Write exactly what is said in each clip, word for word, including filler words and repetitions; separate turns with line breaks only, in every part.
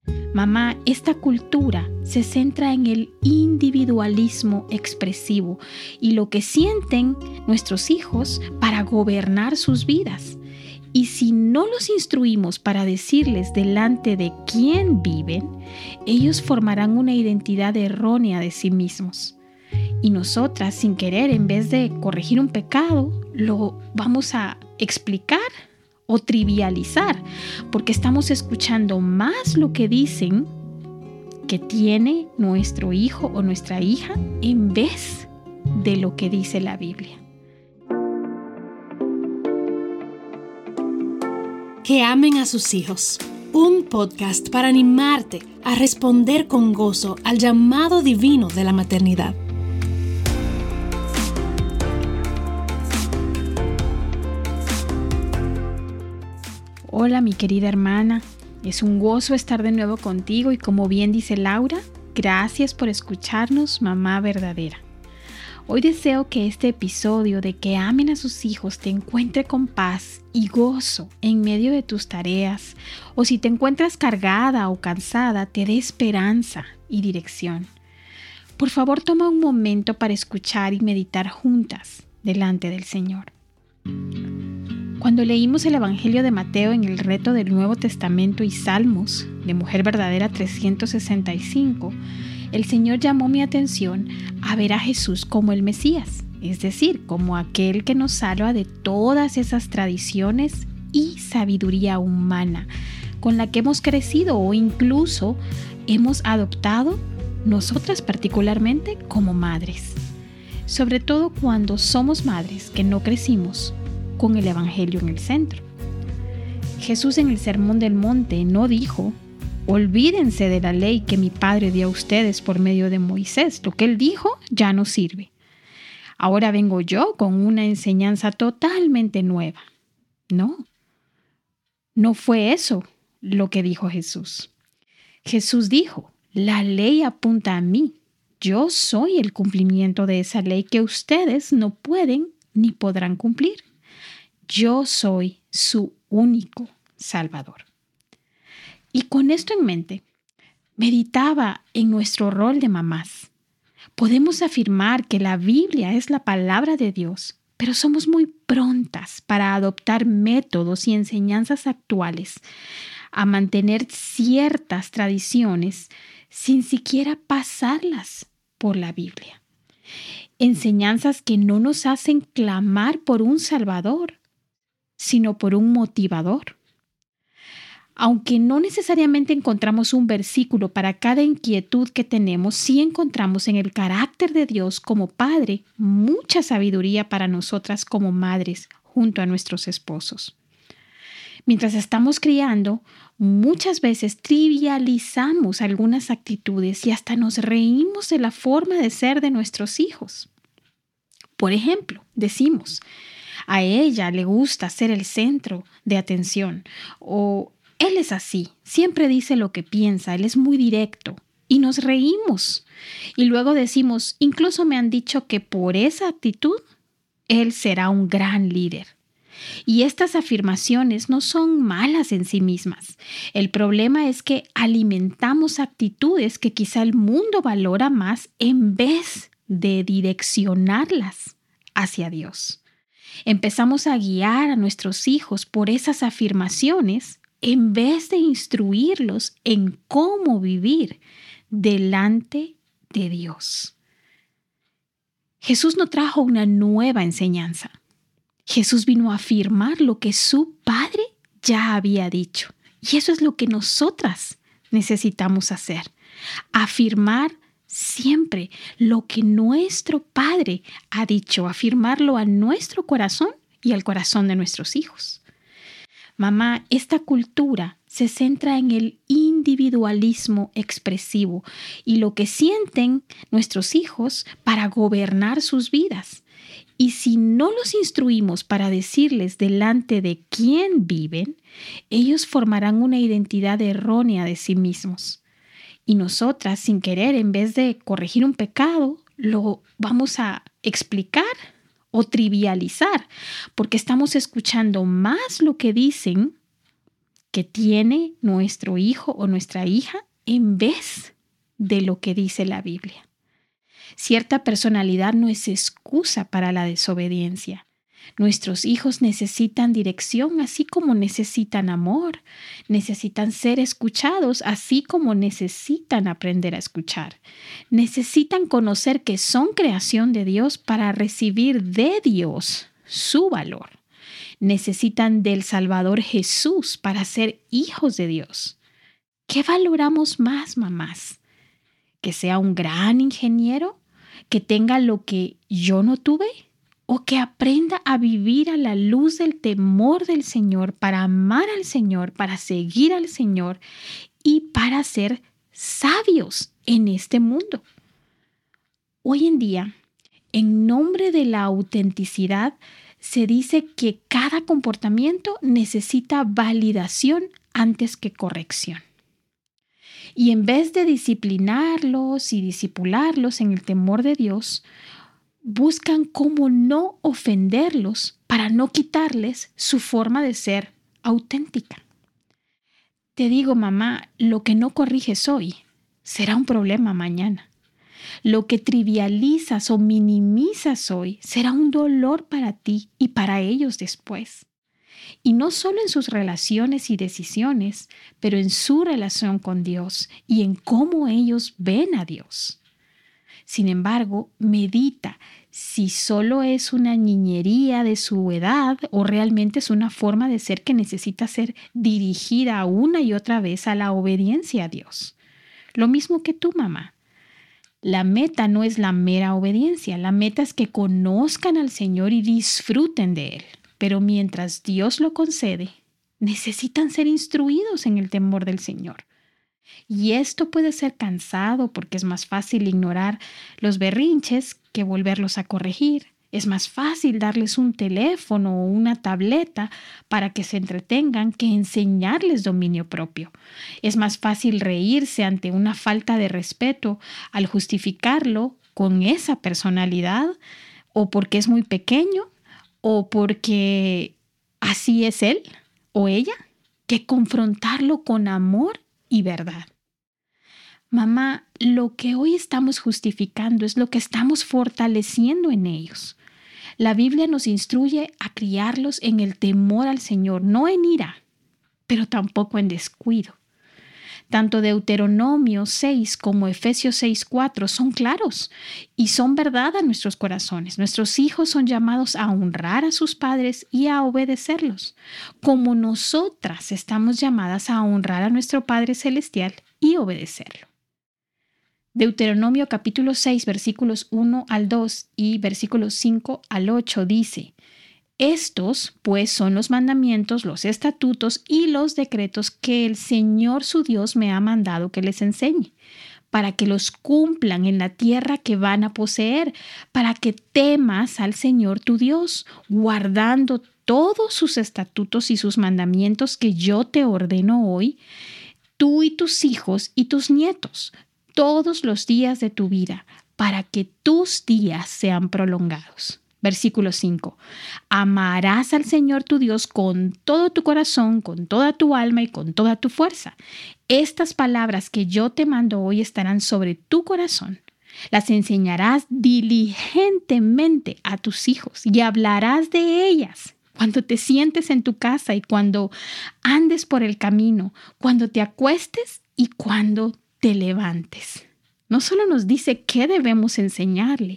Mamá, esta cultura se centra en el individualismo expresivo y lo que sienten nuestros hijos para gobernar sus vidas. Y si no los instruimos para decirles delante de quién viven, ellos formarán una identidad errónea de sí mismos. Y nosotras, sin querer, en vez de corregir un pecado, lo vamos a explicar o trivializar, porque estamos escuchando más lo que dicen que tiene nuestro hijo o nuestra hija en vez de lo que dice la Biblia.
Que amen a sus hijos. Un podcast para animarte a responder con gozo al llamado divino de la maternidad.
Hola mi querida hermana, es un gozo estar de nuevo contigo y como bien dice Laura, gracias por escucharnos, mamá verdadera. Hoy deseo que este episodio de que amen a sus hijos te encuentre con paz y gozo en medio de tus tareas, o si te encuentras cargada o cansada, te dé esperanza y dirección. Por favor, toma un momento para escuchar y meditar juntas delante del Señor. Cuando leímos el Evangelio de Mateo en el reto del Nuevo Testamento y Salmos de Mujer Verdadera trescientos sesenta y cinco, el Señor llamó mi atención a ver a Jesús como el Mesías, es decir, como aquel que nos salva de todas esas tradiciones y sabiduría humana con la que hemos crecido o incluso hemos adoptado nosotras particularmente como madres. Sobre todo cuando somos madres que no crecimos con el Evangelio en el centro. Jesús en el Sermón del Monte no dijo: olvídense de la ley que mi Padre dio a ustedes por medio de Moisés. Lo que Él dijo ya no sirve. Ahora vengo yo con una enseñanza totalmente nueva. No, no fue eso lo que dijo Jesús. Jesús dijo: la ley apunta a mí. Yo soy el cumplimiento de esa ley que ustedes no pueden ni podrán cumplir. Yo soy su único Salvador. Y con esto en mente, meditaba en nuestro rol de mamás. Podemos afirmar que la Biblia es la palabra de Dios, pero somos muy prontas para adoptar métodos y enseñanzas actuales, a mantener ciertas tradiciones sin siquiera pasarlas por la Biblia. Enseñanzas que no nos hacen clamar por un Salvador, sino por un motivador. Aunque no necesariamente encontramos un versículo para cada inquietud que tenemos, sí encontramos en el carácter de Dios como Padre mucha sabiduría para nosotras como madres junto a nuestros esposos. Mientras estamos criando, muchas veces trivializamos algunas actitudes y hasta nos reímos de la forma de ser de nuestros hijos. Por ejemplo, decimos: a ella le gusta ser el centro de atención, o él es así, siempre dice lo que piensa, él es muy directo, y nos reímos. Y luego decimos: incluso me han dicho que por esa actitud, él será un gran líder. Y estas afirmaciones no son malas en sí mismas. El problema es que alimentamos actitudes que quizá el mundo valora más en vez de direccionarlas hacia Dios. Empezamos a guiar a nuestros hijos por esas afirmaciones en vez de instruirlos en cómo vivir delante de Dios. Jesús no trajo una nueva enseñanza. Jesús vino a afirmar lo que su Padre ya había dicho. Y eso es lo que nosotras necesitamos hacer. Afirmar siempre lo que nuestro Padre ha dicho, afirmarlo a nuestro corazón y al corazón de nuestros hijos. Mamá, esta cultura se centra en el individualismo expresivo y lo que sienten nuestros hijos para gobernar sus vidas. Y si no los instruimos para decirles delante de quién viven, ellos formarán una identidad errónea de sí mismos. Y nosotras, sin querer, en vez de corregir un pecado, lo vamos a explicar o trivializar, porque estamos escuchando más lo que dicen que tiene nuestro hijo o nuestra hija en vez de lo que dice la Biblia. Cierta personalidad no es excusa para la desobediencia. Nuestros hijos necesitan dirección así como necesitan amor, necesitan ser escuchados así como necesitan aprender a escuchar. Necesitan conocer que son creación de Dios para recibir de Dios su valor. Necesitan del Salvador Jesús para ser hijos de Dios. ¿Qué valoramos más, mamás? ¿Que sea un gran ingeniero? ¿Que tenga lo que yo no tuve? ¿O que aprenda a vivir a la luz del temor del Señor para amar al Señor, para seguir al Señor y para ser sabios en este mundo? Hoy en día, en nombre de la autenticidad, se dice que cada comportamiento necesita validación antes que corrección. Y en vez de disciplinarlos y disipularlos en el temor de Dios, buscan cómo no ofenderlos para no quitarles su forma de ser auténtica. Te digo, mamá, lo que no corriges hoy será un problema mañana. Lo que trivializas o minimizas hoy será un dolor para ti y para ellos después. Y no solo en sus relaciones y decisiones, pero en su relación con Dios y en cómo ellos ven a Dios. Sin embargo, medita si solo es una niñería de su edad o realmente es una forma de ser que necesita ser dirigida una y otra vez a la obediencia a Dios. Lo mismo que tú, mamá. La meta no es la mera obediencia, la meta es que conozcan al Señor y disfruten de Él. Pero mientras Dios lo concede, necesitan ser instruidos en el temor del Señor. Y esto puede ser cansado porque es más fácil ignorar los berrinches que volverlos a corregir. Es más fácil darles un teléfono o una tableta para que se entretengan que enseñarles dominio propio. Es más fácil reírse ante una falta de respeto al justificarlo con esa personalidad o porque es muy pequeño o porque así es él o ella, que confrontarlo con amor y verdad. Mamá, lo que hoy estamos justificando es lo que estamos fortaleciendo en ellos. La Biblia nos instruye a criarlos en el temor al Señor, no en ira, pero tampoco en descuido. Tanto Deuteronomio seis como Efesios seis cuatro son claros y son verdad a nuestros corazones. Nuestros hijos son llamados a honrar a sus padres y a obedecerlos, como nosotras estamos llamadas a honrar a nuestro Padre Celestial y obedecerlo. Deuteronomio capítulo seis, versículos uno al dos y versículos cinco al ocho dice: Estos, pues, son los mandamientos, los estatutos y los decretos que el Señor su Dios me ha mandado que les enseñe, para que los cumplan en la tierra que van a poseer, para que temas al Señor tu Dios, guardando todos sus estatutos y sus mandamientos que yo te ordeno hoy, tú y tus hijos y tus nietos, todos los días de tu vida, para que tus días sean prolongados. Versículo cinco. Amarás al Señor tu Dios con todo tu corazón, con toda tu alma y con toda tu fuerza. Estas palabras que yo te mando hoy estarán sobre tu corazón. Las enseñarás diligentemente a tus hijos y hablarás de ellas cuando te sientes en tu casa y cuando andes por el camino, cuando te acuestes y cuando te levantes. No solo nos dice qué debemos enseñarle,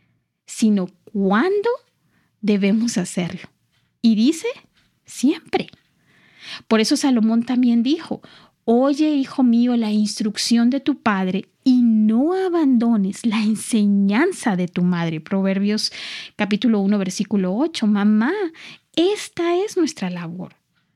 sino cuándo debemos hacerlo. Y dice, siempre. Por eso Salomón también dijo: Oye, hijo mío, la instrucción de tu padre y no abandones la enseñanza de tu madre. Proverbios capítulo uno, versículo ocho. Mamá, esta es nuestra labor.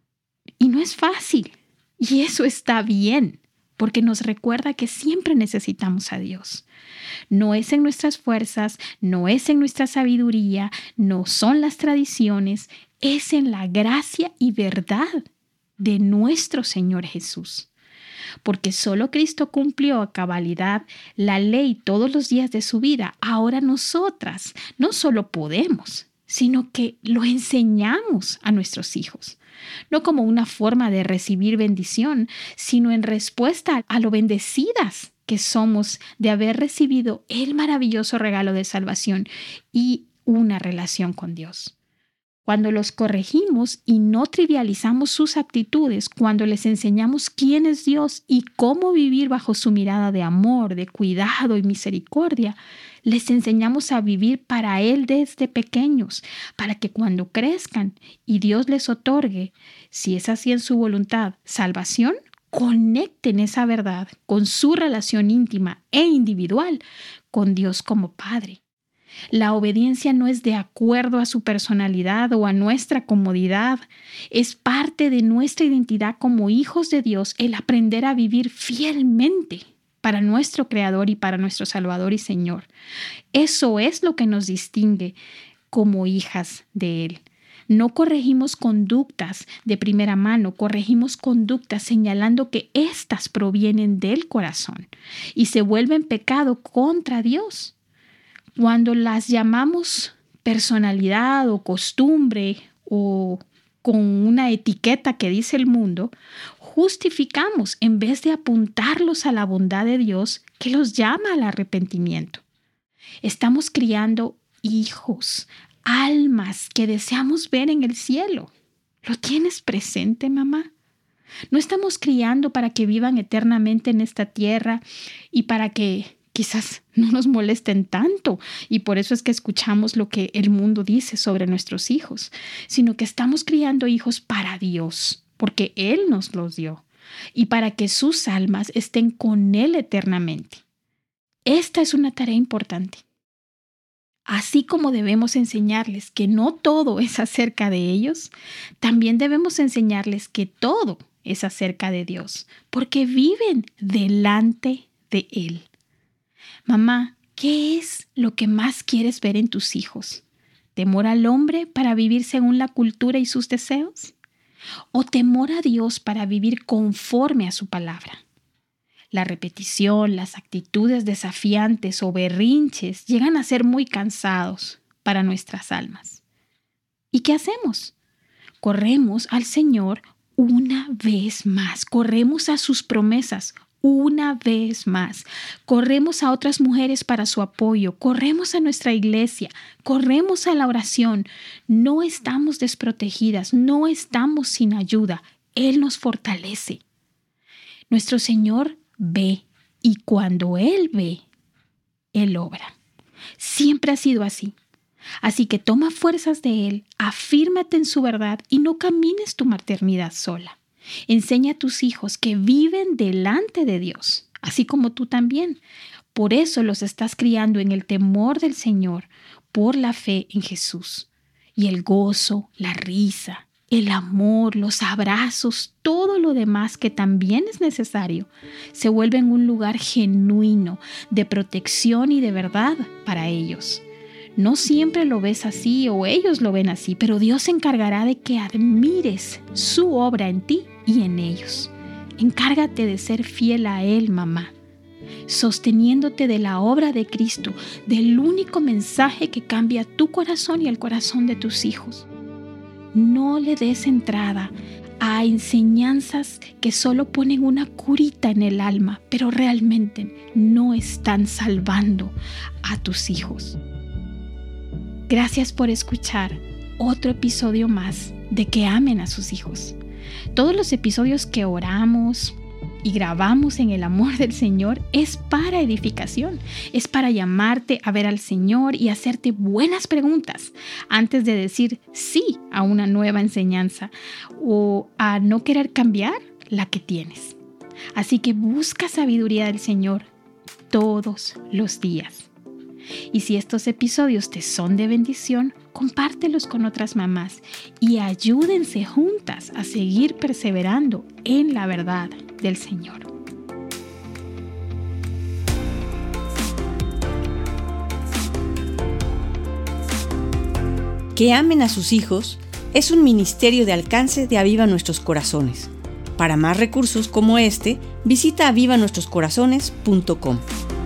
Y no es fácil. Y eso está bien, porque nos recuerda que siempre necesitamos a Dios. No es en nuestras fuerzas, no es en nuestra sabiduría, no son las tradiciones, es en la gracia y verdad de nuestro Señor Jesús. Porque solo Cristo cumplió a cabalidad la ley todos los días de su vida. Ahora nosotras no solo podemos, sino que lo enseñamos a nuestros hijos. no como una forma de recibir bendición, sino en respuesta a lo bendecidas que somos de haber recibido el maravilloso regalo de salvación y una relación con Dios. Cuando los corregimos y no trivializamos sus actitudes, cuando les enseñamos quién es Dios y cómo vivir bajo su mirada de amor, de cuidado y misericordia, les enseñamos a vivir para Él desde pequeños, para que cuando crezcan y Dios les otorgue, si es así en su voluntad, salvación, conecten esa verdad con su relación íntima e individual con Dios como Padre. La obediencia no es de acuerdo a su personalidad o a nuestra comodidad. Es parte de nuestra identidad como hijos de Dios el aprender a vivir fielmente para nuestro Creador y para nuestro Salvador y Señor. Eso es lo que nos distingue como hijas de Él. No corregimos conductas de primera mano, corregimos conductas señalando que éstas provienen del corazón y se vuelven pecado contra Dios. Cuando las llamamos personalidad o costumbre o con una etiqueta que dice el mundo, justificamos en vez de apuntarlos a la bondad de Dios que los llama al arrepentimiento. Estamos criando hijos, almas que deseamos ver en el cielo. ¿Lo tienes presente, mamá? No estamos criando para que vivan eternamente en esta tierra y para que quizás no nos molesten tanto, y por eso es que escuchamos lo que el mundo dice sobre nuestros hijos, sino que estamos criando hijos para Dios, porque Él nos los dio, y para que sus almas estén con Él eternamente. Esta es una tarea importante. Así como debemos enseñarles que no todo es acerca de ellos, también debemos enseñarles que todo es acerca de Dios, porque viven delante de Él. Mamá, ¿qué es lo que más quieres ver en tus hijos? ¿Temor al hombre para vivir según la cultura y sus deseos? ¿O temor a Dios para vivir conforme a su palabra? La repetición, las actitudes desafiantes o berrinches llegan a ser muy cansados para nuestras almas. ¿Y qué hacemos? Corremos al Señor una vez más, corremos a sus promesas una vez más, corremos a otras mujeres para su apoyo, corremos a nuestra iglesia, corremos a la oración. No estamos desprotegidas, no estamos sin ayuda. Él nos fortalece. Nuestro Señor ve, y cuando Él ve, Él obra. Siempre ha sido así. Así que toma fuerzas de Él, afírmate en su verdad y no camines tu maternidad sola. Enseña a tus hijos que viven delante de Dios, así como tú también. Por eso los estás criando en el temor del Señor, por la fe en Jesús. Y el gozo, la risa, el amor, los abrazos, todo lo demás que también es necesario, se vuelve en un lugar genuino de protección y de verdad para ellos. No siempre lo ves así o ellos lo ven así, pero Dios se encargará de que admires su obra en ti y en ellos. Encárgate de ser fiel a Él, mamá, sosteniéndote de la obra de Cristo, del único mensaje que cambia tu corazón y el corazón de tus hijos. No le des entrada a enseñanzas que solo ponen una curita en el alma, pero realmente no están salvando a tus hijos. Gracias por escuchar otro episodio más de Que amen a sus hijos. Todos los episodios que oramos y grabamos en el amor del Señor es para edificación, es para llamarte a ver al Señor y hacerte buenas preguntas antes de decir sí a una nueva enseñanza o a no querer cambiar la que tienes. Así que busca sabiduría del Señor todos los días. Y si estos episodios te son de bendición, compártelos con otras mamás y ayúdense juntas a seguir perseverando en la verdad del Señor.
Que amen a sus hijos es un ministerio de alcance de Aviva Nuestros Corazones. Para más recursos como este, visita aviva nuestros corazones punto com.